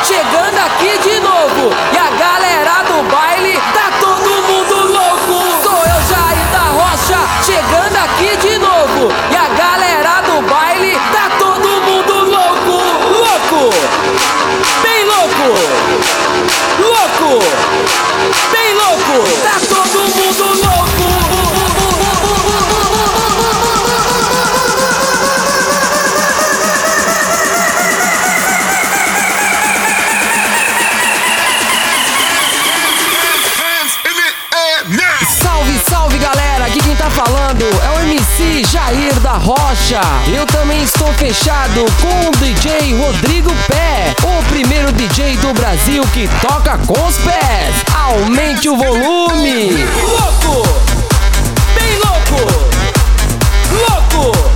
chegando aqui de novo. E a galera do baile, tá todo mundo louco. Sou eu, Jair da Rocha, chegando aqui de novo. E a galera do baile, tá todo mundo louco. Louco, bem louco. Louco, bem louco. Tá todo mundo louco. Salve, salve galera, aqui quem tá falando é o MC Jair da Rocha. Eu também estou fechado com o DJ Rodrigo Pé, o primeiro DJ do Brasil que toca com os pés. Aumente o volume. Louco, bem louco, louco.